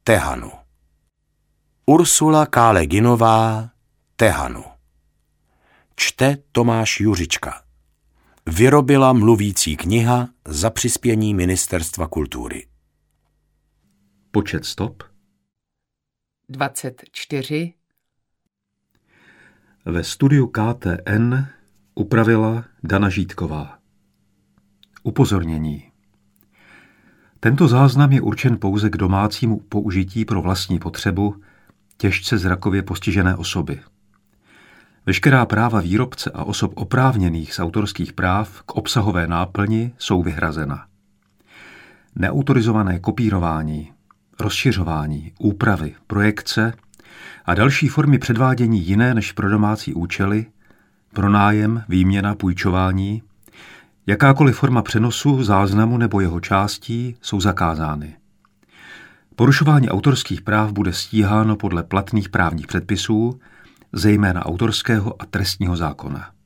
Tehanu. Ursula K. Le Guinová, Tehanu. Čte Tomáš Juřička. Vyrobila mluvící kniha za přispění Ministerstva kultury. Počet stop 24. Ve studiu KTN upravila Dana Žítková. Upozornění. Tento záznam je určen pouze k domácímu použití pro vlastní potřebu těžce zrakově postižené osoby. Veškerá práva výrobce a osob oprávněných z autorských práv k obsahové náplni jsou vyhrazena. Neautorizované kopírování, rozšiřování, úpravy, projekce a další formy předvádění jiné než pro domácí účely, pronájem, výměna, půjčování, jakákoliv forma přenosu, záznamu nebo jeho částí jsou zakázány. Porušování autorských práv bude stíháno podle platných právních předpisů, zejména autorského a trestního zákona.